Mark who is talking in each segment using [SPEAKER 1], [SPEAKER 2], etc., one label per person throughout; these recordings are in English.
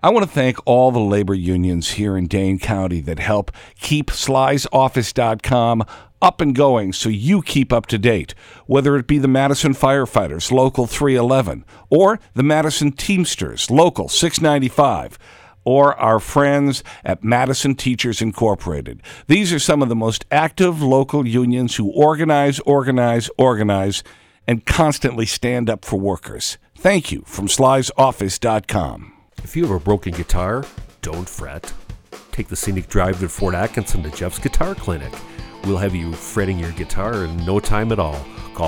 [SPEAKER 1] I want to thank all the labor unions here in Dane County that help keep SlysOffice.com up and going so you keep up to date, whether it be the Madison Firefighters, Local 311, or the Madison Teamsters, Local 695, or our friends at Madison Teachers Incorporated. These are some of the most active local unions who organize, and constantly stand up for workers. Thank you from SlysOffice.com.
[SPEAKER 2] If you have a broken guitar, don't fret. Take the scenic drive to Fort Atkinson to Jeff's Guitar Clinic. We'll have you fretting your guitar in no time at all. Call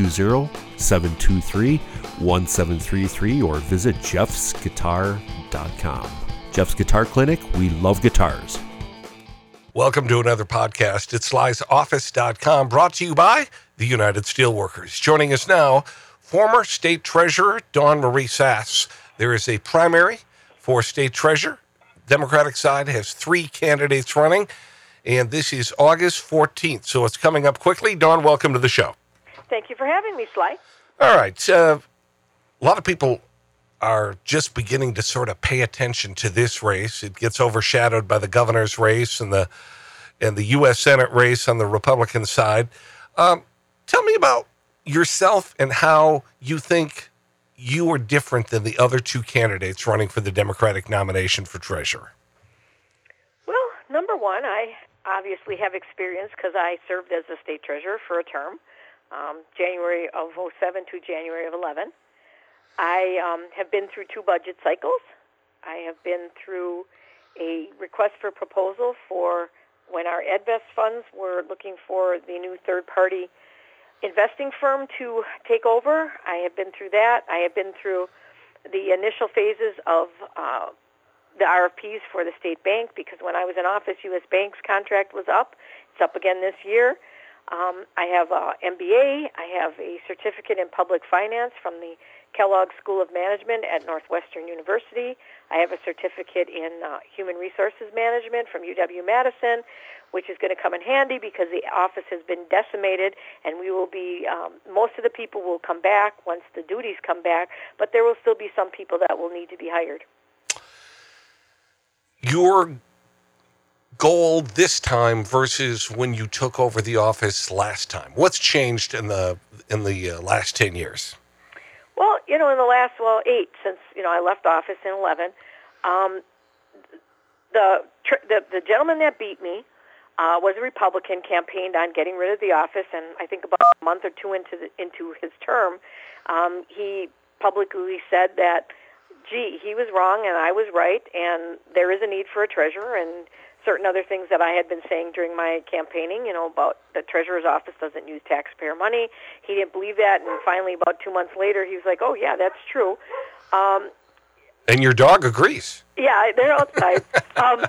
[SPEAKER 2] 920-723-1733 or visit jeffsguitar.com. Jeff's Guitar Clinic, we love guitars.
[SPEAKER 3] Welcome to another podcast at SlysOffice.com, brought to you by the United Steelworkers. Joining us now, former State Treasurer Dawn Marie Sass. There is a primary for State Treasurer. Democratic side has 3 candidates running, and this is August 14th, so it's coming up quickly. Dawn, welcome to the show.
[SPEAKER 4] Thank you for having me, Sly.
[SPEAKER 3] All right. A lot of people are just beginning to sort of pay attention to this race. It gets overshadowed by the governor's race and the U.S. Senate race on the Republican side. Tell me about yourself and how you think you are different than the other 2 candidates running for the Democratic nomination for treasurer.
[SPEAKER 4] Well, number one, I obviously have experience because I served as a state treasurer for a term, January of 07 to January of 11. I have been through 2 budget cycles. I have been through a request for proposal for when our EdVest funds were looking for the new third-party investing firm to take over. I have been through that. I have been through the initial phases of the RFPs for the state bank because when I was in office, U.S. Bank's contract was up. It's up again this year. I have an MBA. I have a certificate in public finance from the Kellogg School of Management at Northwestern University. I have a certificate in human resources management from UW-Madison, which is going to come in handy because the office has been decimated, and we will be, most of the people will come back once the duties come back, but there will still be some people that will need to be hired.
[SPEAKER 3] Your goal this time versus when you took over the office last time, what's changed in the last 10 years?
[SPEAKER 4] Well, in the last, 8, since, I left office in 11, the gentleman that beat me was a Republican, campaigned on getting rid of the office, and I think about a month or 2 into his term, he publicly said that, he was wrong and I was right, and there is a need for a treasurer, and certain other things that I had been saying during my campaigning, about the treasurer's office doesn't use taxpayer money. He didn't believe that, and finally about 2 months later, he was like, oh, yeah, that's true.
[SPEAKER 3] And your dog agrees.
[SPEAKER 4] Yeah, they're outside. And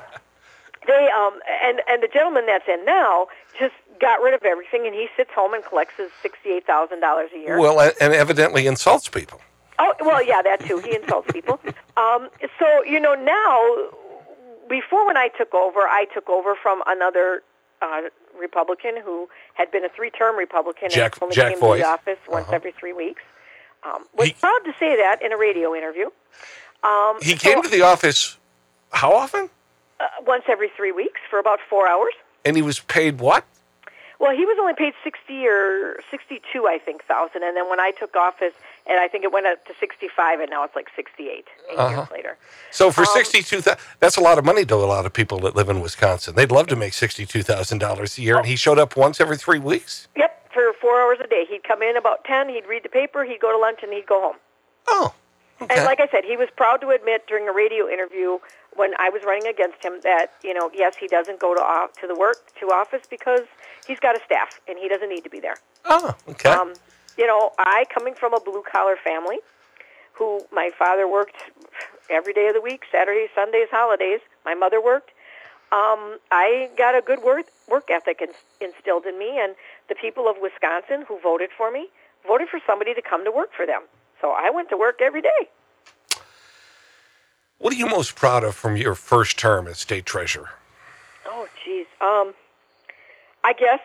[SPEAKER 4] the gentleman that's in now just got rid of everything, and he sits home and collects his $68,000 a year.
[SPEAKER 3] Well, and evidently insults people.
[SPEAKER 4] Oh, well, yeah, that too. He insults people. So, now, before when I took over from another Republican who had been a 3-term Republican and only came to the office once every 3 weeks. Was proud to say that in a radio interview.
[SPEAKER 3] He came to the office how often?
[SPEAKER 4] Once every 3 weeks for about 4 hours.
[SPEAKER 3] And he was paid what?
[SPEAKER 4] Well, he was only paid 60 or 62, I think, thousand. And then when I took office, and I think it went up to 65, and now it's like 68 years later.
[SPEAKER 3] So for $62,000, that's a lot of money to a lot of people that live in Wisconsin. They'd love to make $62,000 a year, and he showed up once every 3 weeks?
[SPEAKER 4] Yep, for 4 hours a day. He'd come in about 10, he'd read the paper, he'd go to lunch, and he'd go home.
[SPEAKER 3] Oh, okay.
[SPEAKER 4] And like I said, he was proud to admit during a radio interview when I was running against him that, yes, he doesn't go to office because he's got a staff, and he doesn't need to be there.
[SPEAKER 3] Oh, okay.
[SPEAKER 4] I, coming from a blue-collar family, who my father worked every day of the week, Saturdays, Sundays, holidays. My mother worked. I got a good work ethic instilled in me, and the people of Wisconsin who voted for me voted for somebody to come to work for them. So I went to work every day.
[SPEAKER 3] What are you most proud of from your first term as state treasurer?
[SPEAKER 4] Oh, geez. I guess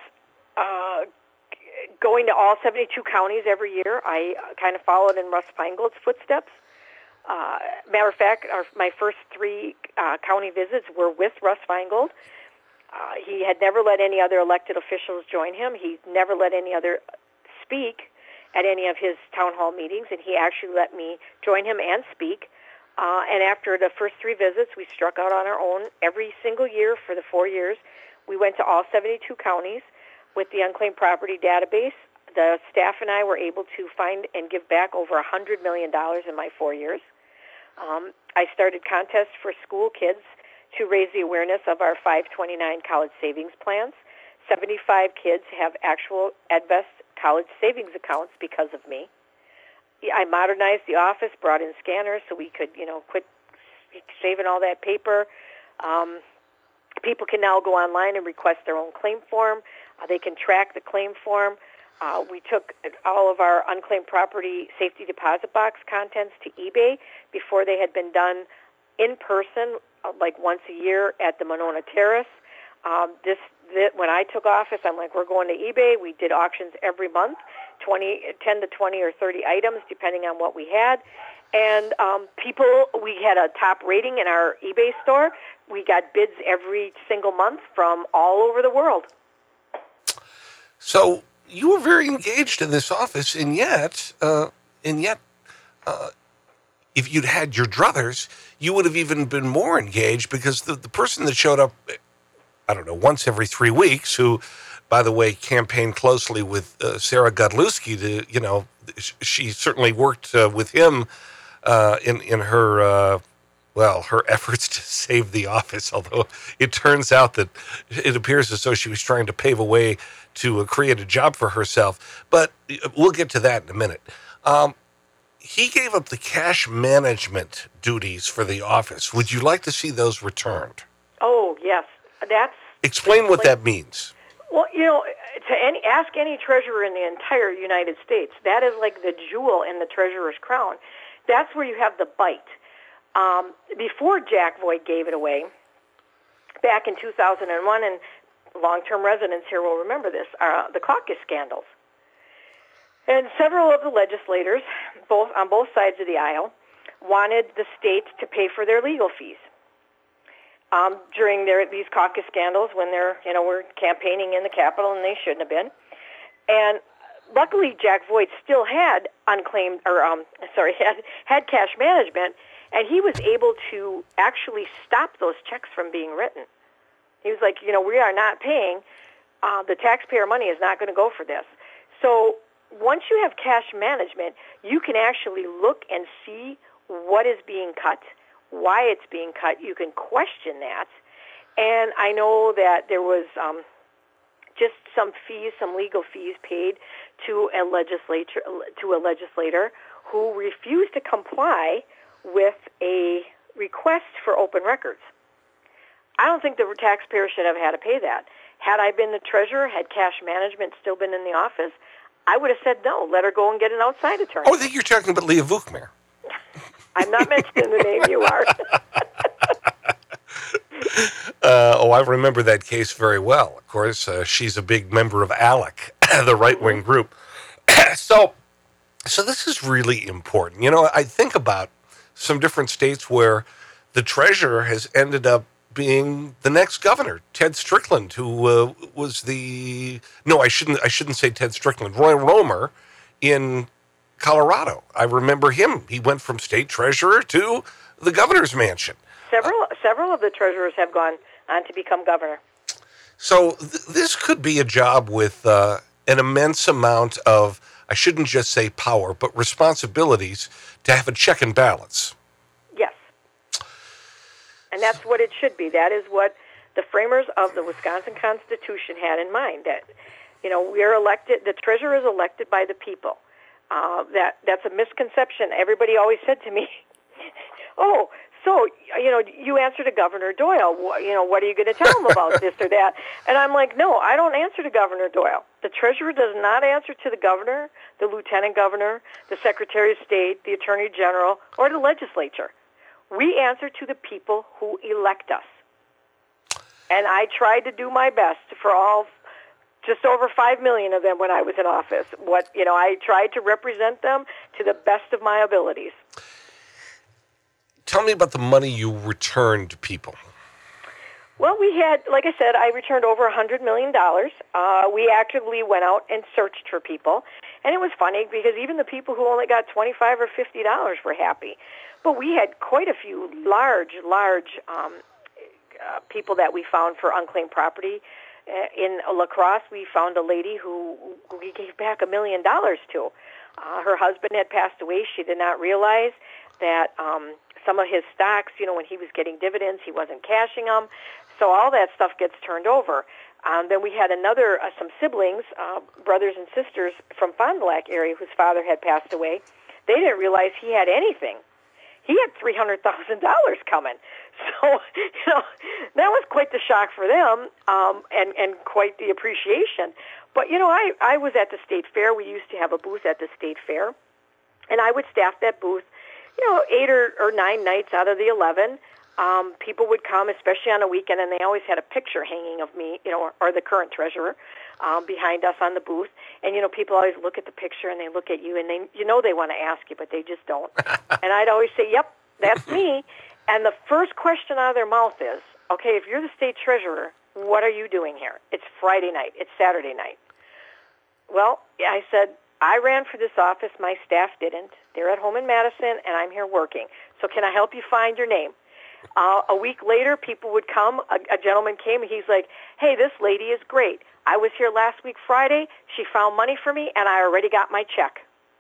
[SPEAKER 4] going to all 72 counties every year. I kind of followed in Russ Feingold's footsteps. Matter of fact, my first 3 county visits were with Russ Feingold. He had never let any other elected officials join him. He never let any other speak at any of his town hall meetings, and he actually let me join him and speak. And after the first 3 visits, we struck out on our own every single year for the 4 years. We went to all 72 counties with the unclaimed property database. The staff and I were able to find and give back over $100 million in my 4 years. I started contests for school kids to raise the awareness of our 529 college savings plans. 75 kids have actual Edvest college savings accounts because of me. I modernized the office, brought in scanners so we could, quit saving all that paper. People can now go online and request their own claim form. They can track the claim form. We took all of our unclaimed property safety deposit box contents to eBay before they had been done in person, like once a year at the Monona Terrace. When I took office, I'm like, we're going to eBay. We did auctions every month, 10 to 20 or 30 items, depending on what we had. And we had a top rating in our eBay store. We got bids every single month from all over the world.
[SPEAKER 3] So you were very engaged in this office, and yet, if you'd had your druthers, you would have even been more engaged, because the person that showed up, I don't know, once every 3 weeks, who, by the way, campaigned closely with Sarah Godlewski she certainly worked with him in her her efforts to save the office, although it turns out that it appears as though she was trying to pave a way to create a job for herself. But we'll get to that in a minute. He gave up the cash management duties for the office. Would you like to see those returned?
[SPEAKER 4] Oh, yes.
[SPEAKER 3] Explain what that means.
[SPEAKER 4] Well, ask any treasurer in the entire United States. That is like the jewel in the treasurer's crown. That's where you have the bite. Before Jack Voigt gave it away, back in 2001, and long-term residents here will remember this, the caucus scandals. And several of the legislators, on both sides of the aisle, wanted the state to pay for their legal fees. During these caucus scandals, when were campaigning in the Capitol, and they shouldn't have been. And luckily, Jack Voigt still had had cash management, and he was able to actually stop those checks from being written. He was like, we are not paying. The taxpayer money is not going to go for this. So once you have cash management, you can actually look and see what is being cut, why it's being cut. You can question that. And I know that there was just some legal fees paid to a legislator who refused to comply with a request for open records. I don't think the taxpayer should have had to pay that. Had I been the treasurer, had cash management still been in the office, I would have said no, let her go and get an outside attorney.
[SPEAKER 3] Oh, I think you're talking about Leah Vukmir.
[SPEAKER 4] I'm not mentioning the name, you are.
[SPEAKER 3] I remember that case very well. Of course, she's a big member of ALEC, the right-wing group. So this is really important. I think about some different states where the treasurer has ended up being the next governor, Ted Strickland, who was I shouldn't say Ted Strickland, Roy Romer in Colorado. I remember him. He went from state treasurer to the governor's mansion.
[SPEAKER 4] Several of the treasurers have gone on to become governor.
[SPEAKER 3] So this could be a job with an immense amount of, I shouldn't just say power, but responsibilities to have a check and balance.
[SPEAKER 4] Yes. And that's what it should be. That is what the framers of the Wisconsin Constitution had in mind, that, we are elected, the treasurer is elected by the people. That's a misconception. Everybody always said to me, oh, so, you answer to Governor Doyle. What are you going to tell him about this or that? And I'm like, no, I don't answer to Governor Doyle. The treasurer does not answer to the governor, the lieutenant governor, the secretary of state, the attorney general, or the legislature. We answer to the people who elect us. And I tried to do my best for just over 5 million of them when I was in office. I tried to represent them to the best of my abilities.
[SPEAKER 3] Tell me about the money you returned to people.
[SPEAKER 4] Well, we had, like I said, I returned over $100 million. We actively went out and searched for people. And it was funny because even the people who only got $25 or $50 were happy. But we had quite a few large people that we found for unclaimed property. In La Crosse, we found a lady who we gave back $1 million to. Her husband had passed away. She did not realize that some of his stocks, when he was getting dividends, he wasn't cashing them. So all that stuff gets turned over. Then we had some siblings, brothers and sisters from Fond du Lac area whose father had passed away. They didn't realize he had anything. He had $300,000 coming. So, that was quite the shock for them, and quite the appreciation. But, I was at the State Fair. We used to have a booth at the State Fair, and I would staff that booth, 8 or 9 nights out of the 11. People would come, especially on a weekend, and they always had a picture hanging of me, or the current treasurer, behind us on the booth. And, people always look at the picture and they look at you and they want to ask you, but they just don't. And I'd always say, yep, that's me. And the first question out of their mouth is, okay, if you're the state treasurer, what are you doing here? It's Friday night. It's Saturday night. Well, I said, I ran for this office. My staff didn't. They're at home in Madison, and I'm here working. So can I help you find your name? A week later, people would come. A gentleman came, and he's like, hey, this lady is great. I was here last week Friday. She found money for me, and I already got my check.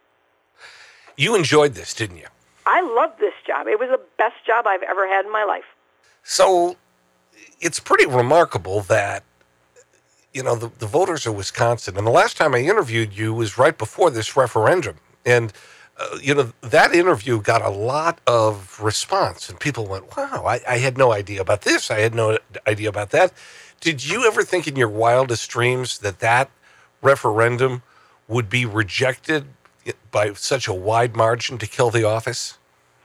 [SPEAKER 3] You enjoyed this, didn't you?
[SPEAKER 4] I loved this job. It was the best job I've ever had in my life.
[SPEAKER 3] So it's pretty remarkable that, the voters of Wisconsin, and the last time I interviewed you was right before this referendum. And, that interview got a lot of response. And people went, wow, I had no idea about this. I had no idea about that. Did you ever think in your wildest dreams that referendum would be rejected by such a wide margin to kill the office?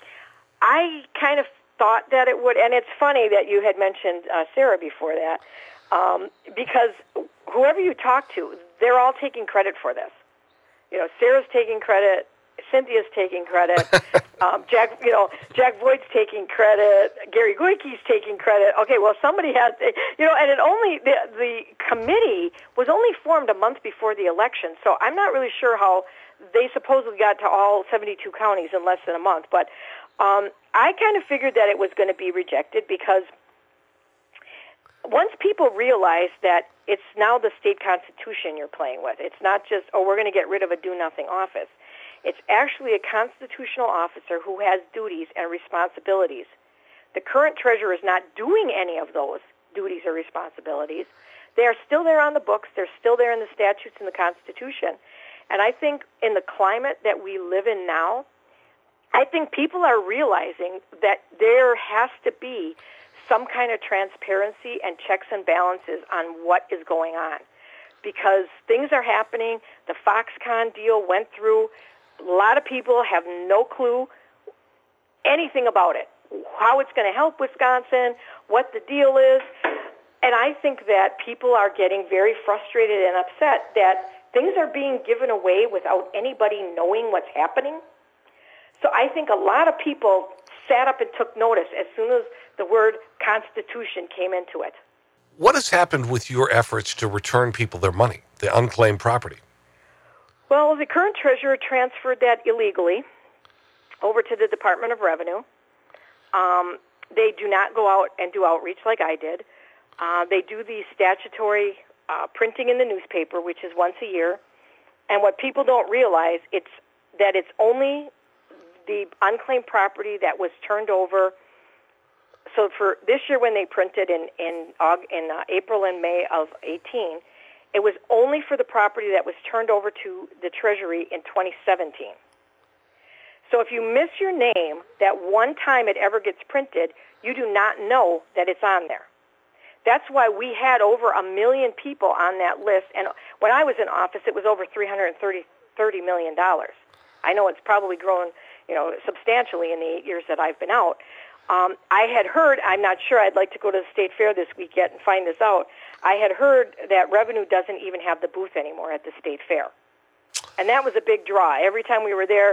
[SPEAKER 4] I kind of thought that it would, and it's funny that you had mentioned Sarah before that, because whoever you talk to, they're all taking credit for this. Sarah's taking credit, Cynthia's taking credit, Jack Voigt's taking credit, Gary Goyke's taking credit. Okay, well, somebody has, and the committee was only formed a month before the election, so I'm not really sure how they supposedly got to all 72 counties in less than a month, but I kind of figured that it was going to be rejected because once people realize that it's now the state constitution you're playing with, it's not just, we're going to get rid of a do-nothing office. It's actually a constitutional officer who has duties and responsibilities. The current treasurer is not doing any of those duties or responsibilities. They are still there on the books. They're still there in the statutes and the Constitution. And I think in the climate that we live in now, I think people are realizing that there has to be some kind of transparency and checks and balances on what is going on. Because things are happening. The Foxconn deal went through. A lot of people have no clue anything about it, how it's going to help Wisconsin, what the deal is. And I think that people are getting very frustrated and upset that things are being given away without anybody knowing what's happening. So I think a lot of people sat up and took notice as soon as the word Constitution came into it.
[SPEAKER 3] What has happened with your efforts to return people their money, the unclaimed property?
[SPEAKER 4] Well, the current treasurer transferred that illegally over to the Department of Revenue. They do not go out and do outreach like I did. They do the statutory printing in the newspaper, which is once a year. And what people don't realize, it's only the unclaimed property that was turned over. So for this year when they printed in April and May of 18, it was only for the property that was turned over to the Treasury in 2017. So if you miss your name that one time it ever gets printed, you do not know that it's on there. That's why we had over 1 million people on that list. And when I was in office, it was over $330 million. I know it's probably grown, substantially in the 8 years that I've been out. I had heard, I'm not sure, I'd like to go to the State Fair this week yet and find this out. I had heard that Revenue doesn't even have the booth anymore at the State Fair. And that was a big draw. Every time we were there,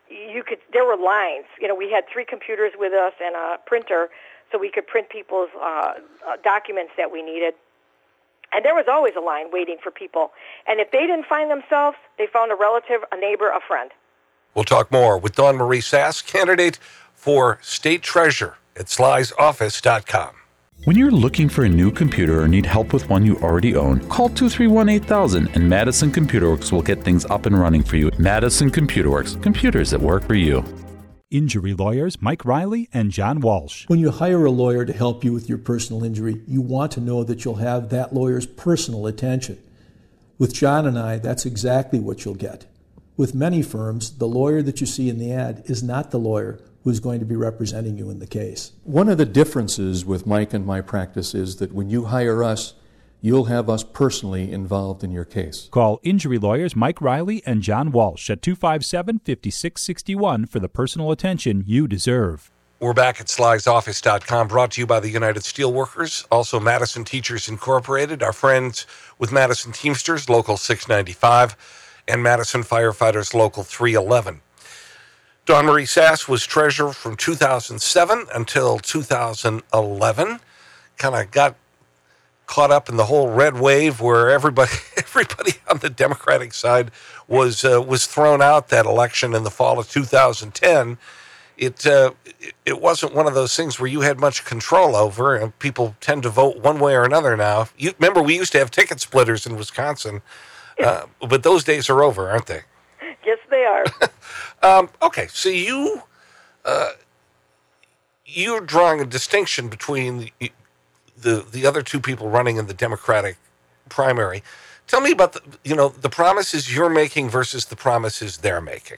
[SPEAKER 4] there were lines. We had 3 computers with us and a printer, so we could print people's documents that we needed. And there was always a line waiting for people. And if they didn't find themselves, they found a relative, a neighbor, a friend.
[SPEAKER 3] We'll talk more with Dawn Marie Sass, candidate for state treasurer at slysoffice.com.
[SPEAKER 5] When you're looking for a new computer or need help with one you already own, call 231-8000 and Madison Computer Works will get things up and running for you. Madison Computer Works, computers that work for you.
[SPEAKER 6] Injury lawyers Mike Riley and John Walsh.
[SPEAKER 7] When you hire a lawyer to help you with your personal injury, you want to know that you'll have that lawyer's personal attention. With John and I, that's exactly what you'll get. With many firms, the lawyer that you see in the ad is not the lawyer who's going to be representing you in the case.
[SPEAKER 8] One of the differences with Mike and my practice is that when you hire us, you'll have us personally involved in your case.
[SPEAKER 6] Call injury lawyers Mike Riley and John Walsh at 257-5661 for the personal attention you deserve.
[SPEAKER 3] We're back at slysoffice.com, brought to you by the United Steelworkers, also Madison Teachers Incorporated, our friends with Madison Teamsters, Local 695, and Madison Firefighters, Local 311. Dawn Marie Sass was treasurer from 2007 until 2011. Kind of got caught up in the whole red wave where everybody on the Democratic side was thrown out that election in the fall of 2010. It wasn't one of those things where you had much control over, and people tend to vote one way or another now. You remember we used to have ticket splitters in Wisconsin, but those days are over, aren't they?
[SPEAKER 4] Yes, they are.
[SPEAKER 3] Okay, so you're drawing a distinction between the other 2 people running in the Democratic primary. Tell me about the promises you're making versus the promises they're making.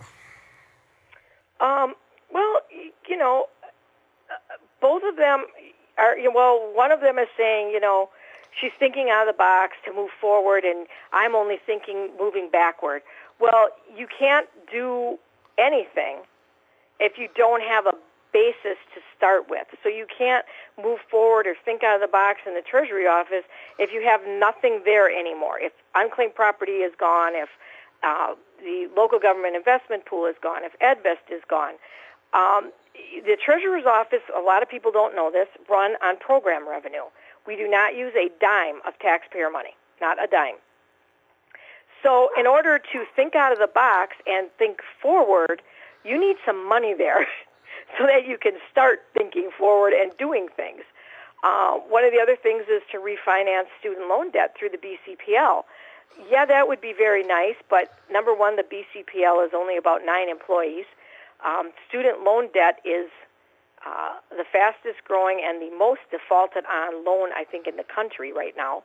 [SPEAKER 4] Well, both of them are. One of them is saying, she's thinking out of the box to move forward, and I'm only thinking moving backward. Well, you can't do anything if you don't have a basis to start with. So you can't move forward or think out of the box in the Treasury office if you have nothing there anymore. If unclaimed property is gone, if the local government investment pool is gone, if EdVest is gone. The Treasurer's office, a lot of people don't know this, run on program revenue. We do not use a dime of taxpayer money, not a dime. So in order to think out of the box and think forward, you need some money there so that you can start thinking forward and doing things. One of the other things is to refinance student loan debt through the BCPL. Yeah, that would be very nice, but number one, the BCPL is only about 9 employees. Student loan debt is the fastest growing and the most defaulted on loan, I think, in the country right now.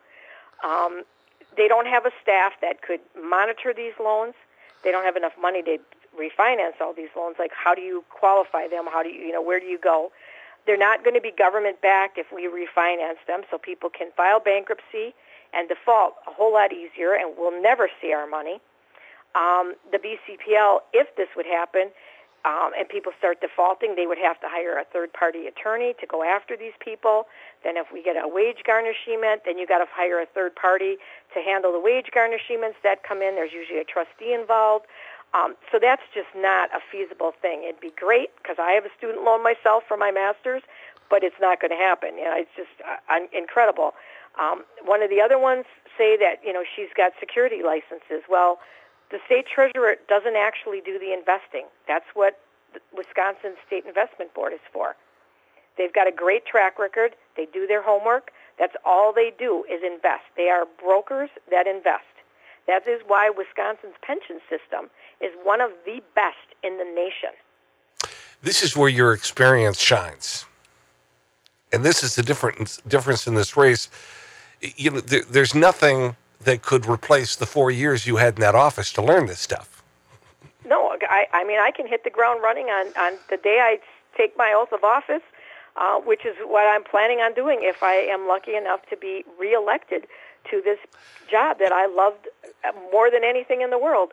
[SPEAKER 4] They don't have a staff that could monitor these loans. They don't have enough money to refinance all these loans. Like, how do you qualify them? How do you, where do you go? They're not going to be government-backed if we refinance them, so people can file bankruptcy and default a whole lot easier, and we'll never see our money. The BCPL, if this would happen, and people start defaulting, they would have to hire a third-party attorney to go after these people. Then if we get a wage garnishment, then you got to hire a third party to handle the wage garnishments that come in. There's usually a trustee involved. So that's just not a feasible thing. It'd be great because I have a student loan myself for my master's, but it's not going to happen. It's just incredible. One of the other ones say that, she's got security licenses. Well, the state treasurer doesn't actually do the investing. That's what the Wisconsin State Investment Board is for. They've got a great track record. They do their homework. That's all they do is invest. They are brokers that invest. That is why Wisconsin's pension system is one of the best in the nation.
[SPEAKER 3] This is where your experience shines. And this is the difference in this race. There's nothing that could replace the 4 years you had in that office to learn this stuff.
[SPEAKER 4] No, I can hit the ground running on the day I take my oath of office, which is what I'm planning on doing if I am lucky enough to be reelected to this job that I loved more than anything in the world.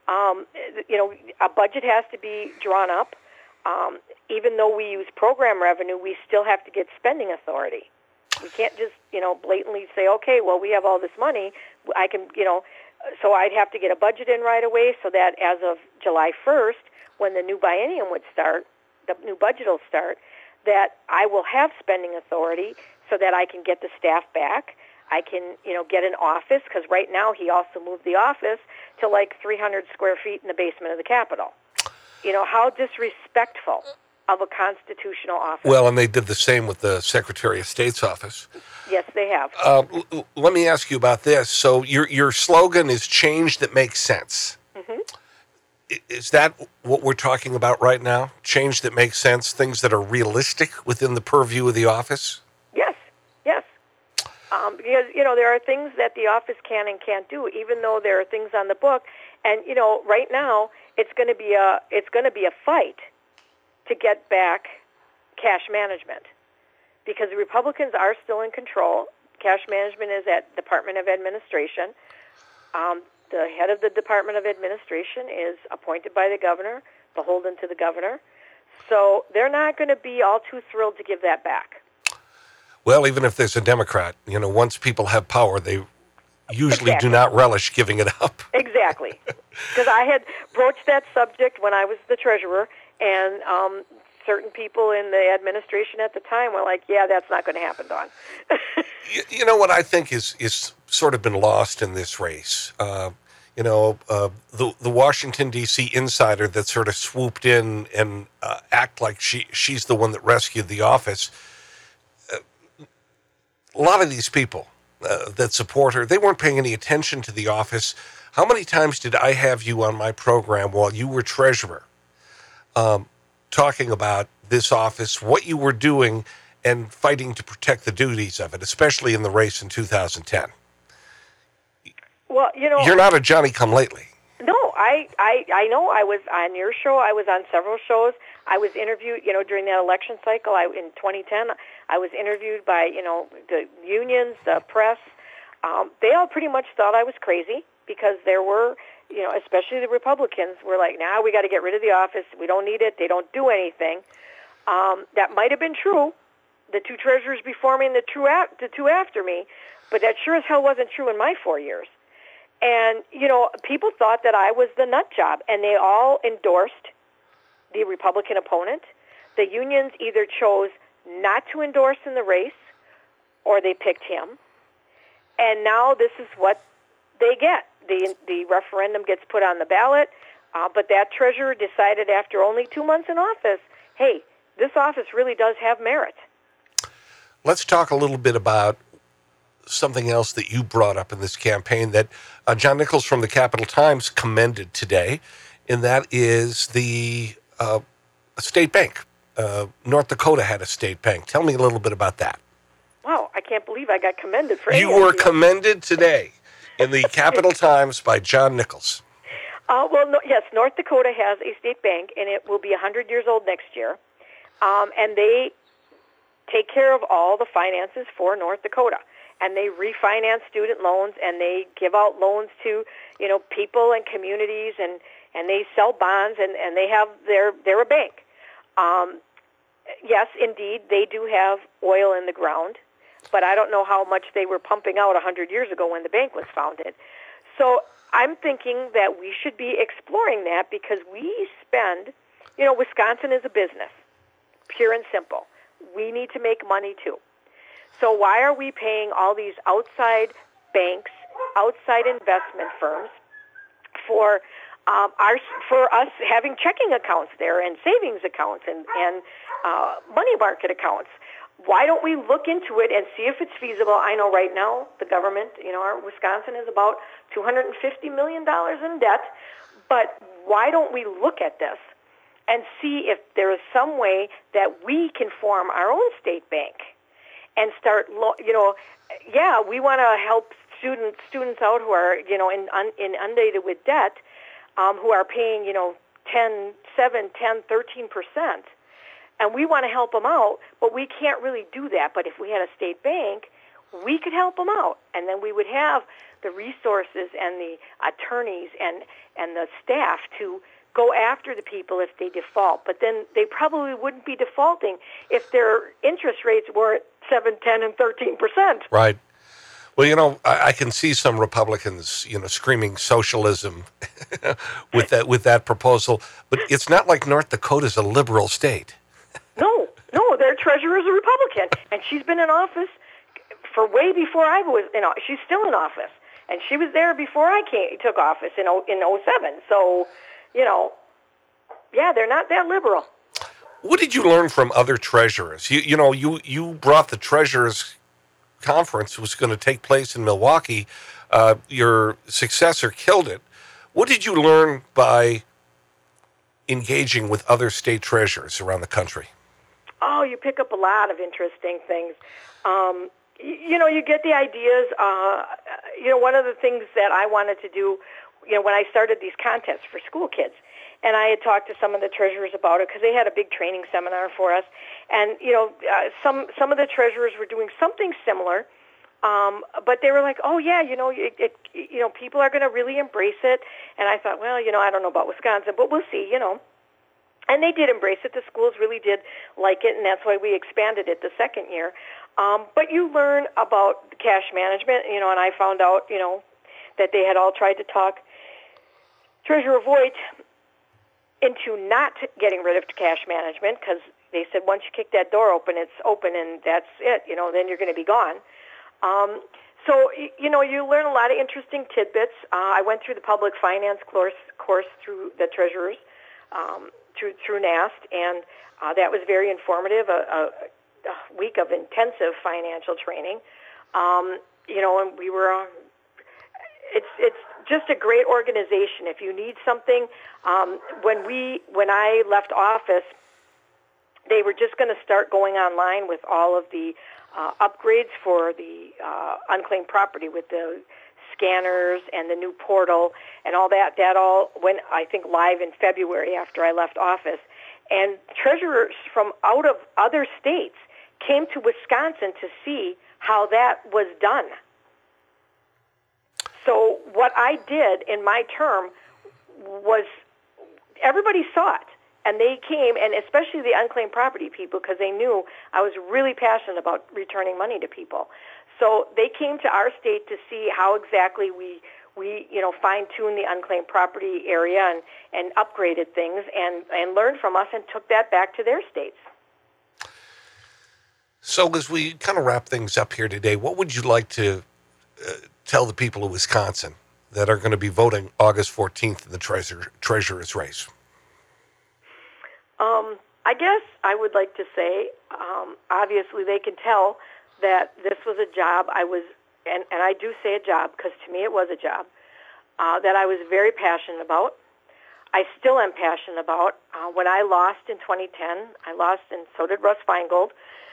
[SPEAKER 4] A budget has to be drawn up. Even though we use program revenue, we still have to get spending authority. We can't just, blatantly say, okay, well, we have all this money. I can, so I'd have to get a budget in right away so that as of July 1st, when the new biennium would start, the new budget will start, that I will have spending authority so that I can get the staff back. I can, get an office, because right now he also moved the office to like 300 square feet in the basement of the Capitol. How disrespectful of a constitutional office.
[SPEAKER 3] Well, and they did the same with the Secretary of State's office.
[SPEAKER 4] Yes, they have.
[SPEAKER 3] Let me ask you about this. So your slogan is change that makes sense.
[SPEAKER 4] Mm-hmm.
[SPEAKER 3] Is that what we're talking about right now? Change that makes sense, things that are realistic within the purview of the office?
[SPEAKER 4] Yes. Because, there are things that the office can and can't do, even though there are things on the book. And, right now, it's going to be a fight to get back cash management, because the Republicans are still in control. Cash management is at Department of Administration. The head of the Department of Administration is appointed by the governor, beholden to the governor. So they're not going to be all too thrilled to give that back.
[SPEAKER 3] Well, even if there's a Democrat, once people have power, they usually do not relish giving it up.
[SPEAKER 4] Exactly. Because I had broached that subject when I was the treasurer, and certain people in the administration at the time were like, yeah, that's not going to happen, Don.
[SPEAKER 3] You know what I think is sort of been lost in this race? The Washington, D.C. insider that sort of swooped in and act like she's the one that rescued the office. A lot of these people that support her, they weren't paying any attention to the office. How many times did I have you on my program while you were treasurer talking about this office, what you were doing, and fighting to protect the duties of it, especially in the race in 2010?
[SPEAKER 4] Well,
[SPEAKER 3] you're not a Johnny-come-lately.
[SPEAKER 4] No, I know. I was on your show. I was on several shows. I was interviewed, during that election cycle. In 2010, I was interviewed by, the unions, the press. They all pretty much thought I was crazy, because there were, especially the Republicans were like, nah, we got to get rid of the office. We don't need it. They don't do anything. That might have been true, the two treasurers before me and the two after me, but that sure as hell wasn't true in my 4 years. And, people thought that I was the nut job, and they all endorsed the Republican opponent. The unions either chose not to endorse in the race, or they picked him. And now this is what they get. The referendum gets put on the ballot, but that treasurer decided after only 2 months in office, hey, this office really does have merit.
[SPEAKER 3] Let's talk a little bit about something else that you brought up in this campaign that John Nichols from the Capital Times commended today, and that is the state bank. North Dakota had a state bank. Tell me a little bit about that.
[SPEAKER 4] Wow, I can't believe I got commended for
[SPEAKER 3] You were commended today in the Capital Times by John Nichols.
[SPEAKER 4] Yes, North Dakota has a state bank, and it will be 100 years old next year. And they take care of all the finances for North Dakota. And they refinance student loans, and they give out loans to, people and communities, and they sell bonds, and they have they're a bank. Yes, indeed, they do have oil in the ground, but I don't know how much they were pumping out 100 years ago when the bank was founded. So I'm thinking that we should be exploring that, because we spend, Wisconsin is a business, pure and simple. We need to make money too. So why are we paying all these outside banks, outside investment firms for us having checking accounts there, and savings accounts, and money market accounts? Why don't we look into it and see if it's feasible? I know right now the government, our Wisconsin is about $250 million in debt, but why don't we look at this and see if there is some way that we can form our own state bank and start, we want to help students out who are, inundated with debt, who are paying, 7, 10, 13%. And we want to help them out, but we can't really do that. But if we had a state bank, we could help them out. And then we would have the resources and the attorneys and the staff to go after the people if they default. But then they probably wouldn't be defaulting if their interest rates were at 7, 10, and 13%.
[SPEAKER 3] Right. Well, I can see some Republicans, screaming socialism with that proposal, but it's not like North Dakota's a liberal state.
[SPEAKER 4] No, their treasurer is a Republican, and she's been in office for way before I was in office. She's still in office, and she was there before I took office in 07. So, yeah, they're not that liberal.
[SPEAKER 3] What did you learn from other treasurers? You brought the treasurers conference was going to take place in Milwaukee. Your successor killed it. What did you learn by engaging with other state treasurers around the country?
[SPEAKER 4] Oh, you pick up a lot of interesting things. You get the ideas. One of the things that I wanted to do, when I started these contests for school kids, and I had talked to some of the treasurers about it because they had a big training seminar for us. And, some of the treasurers were doing something similar, but they were like, oh, yeah, people are going to really embrace it. And I thought, well, I don't know about Wisconsin, but we'll see, And they did embrace it. The schools really did like it, and that's why we expanded it the second year. But you learn about cash management, and I found out, that they had all tried to talk Treasurer Voigt into not getting rid of cash management because they said once you kick that door open, it's open and that's it, then you're going to be gone. So, you learn a lot of interesting tidbits. I went through the public finance course through the treasurers, through NAST, and that was very informative, a week of intensive financial training. And we were it's just a great organization. If you need something, when I left office, they were just going to start going online with all of the upgrades for the unclaimed property with the scanners and the new portal and all that. That all went, I think, live in February after I left office. And treasurers from out of other states came to Wisconsin to see how that was done. So what I did in my term was everybody saw it, and they came, and especially the unclaimed property people, because they knew I was really passionate about returning money to people. So they came to our state to see how exactly we fine-tuned the unclaimed property area and upgraded things and learned from us and took that back to their states.
[SPEAKER 3] So as we kind of wrap things up here today, what would you like to tell the people of Wisconsin that are going to be voting August 14th in the treasurer's race?
[SPEAKER 4] I guess I would like to say, obviously they can tell that this was a job and I do say a job because to me it was a job, that I was very passionate about. I still am passionate about. When I lost in 2010, I lost, and so did Russ Feingold.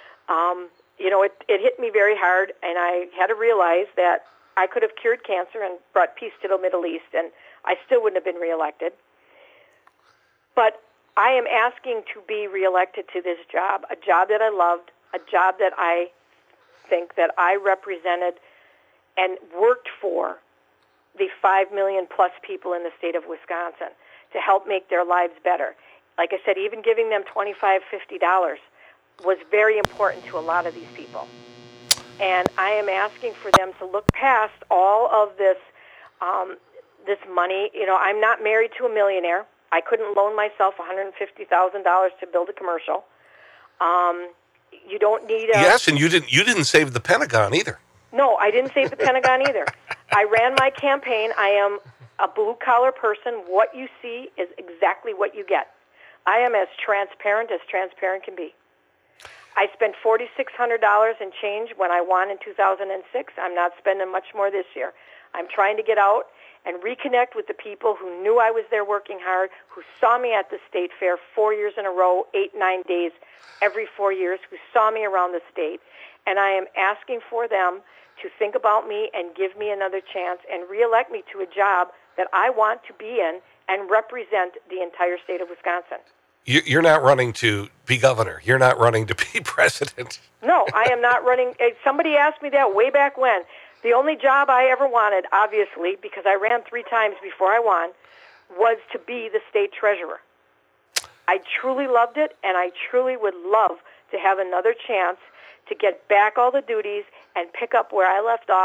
[SPEAKER 4] It hit me very hard, and I had to realize that I could have cured cancer and brought peace to the Middle East, and I still wouldn't have been reelected. But I am asking to be reelected to this job, a job that I loved, a job that I think that I represented and worked for the 5 million plus people in the state of Wisconsin to help make their lives better. Like I said, even giving them $25, $50 was very important to a lot of these people. And I am asking for them to look past all of this money. I'm not married to a millionaire. I couldn't loan myself $150,000 to build a commercial. You don't need a...
[SPEAKER 3] Yes, and you didn't save the Pentagon either.
[SPEAKER 4] No, I didn't save the Pentagon either. I ran my campaign. I am a blue-collar person. What you see is exactly what you get. I am as transparent can be. I spent $4,600 and change when I won in 2006. I'm not spending much more this year. I'm trying to get out and reconnect with the people who knew I was there working hard, who saw me at the state fair 4 years in a row, 8-9 days every 4 years, who saw me around the state. And I am asking for them to think about me and give me another chance and reelect me to a job that I want to be in and represent the entire state of Wisconsin.
[SPEAKER 3] You're not running to be governor. You're not running to be president.
[SPEAKER 4] No, I am not running. Somebody asked me that way back when. The only job I ever wanted, obviously, because I ran 3 times before I won, was to be the state treasurer. I truly loved it, and I truly would love to have another chance to get back all the duties and pick up where I left off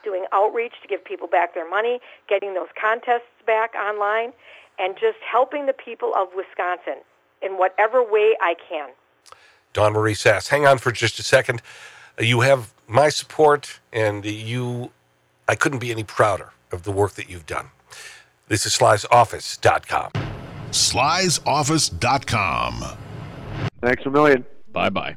[SPEAKER 4] doing outreach to give people back their money, getting those contests back online, and just helping the people of Wisconsin in whatever way I can.
[SPEAKER 3] Dawn Marie Sass, hang on for just a second. You have my support, and I couldn't be any prouder of the work that you've done. This is Sly'sOffice.com.
[SPEAKER 9] Sly'sOffice.com.
[SPEAKER 10] Thanks a million.
[SPEAKER 11] Bye-bye.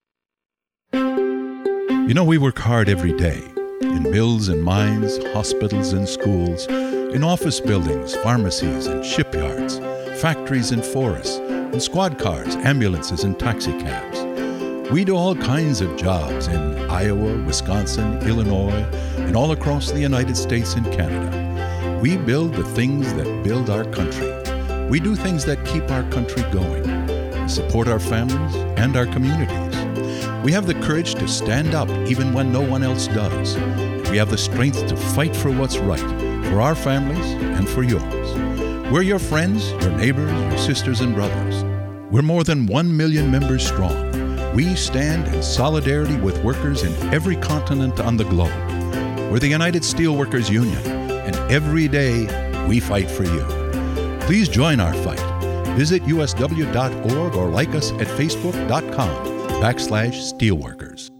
[SPEAKER 12] You know, we work hard every day in mills and mines, hospitals and schools, in office buildings, pharmacies and shipyards, factories and forests, in squad cars, ambulances and taxi cabs. We do all kinds of jobs in Iowa, Wisconsin, Illinois, and all across the United States and Canada. We build the things that build our country. We do things that keep our country going, support our families and our communities. We have the courage to stand up even when no one else does. We have the strength to fight for what's right, for our families and for yours. We're your friends, your neighbors, your sisters and brothers. We're more than 1 million members strong. We stand in solidarity with workers in every continent on the globe. We're the United Steelworkers Union, and every day we fight for you. Please join our fight. Visit usw.org or like us at facebook.com/steelworkers.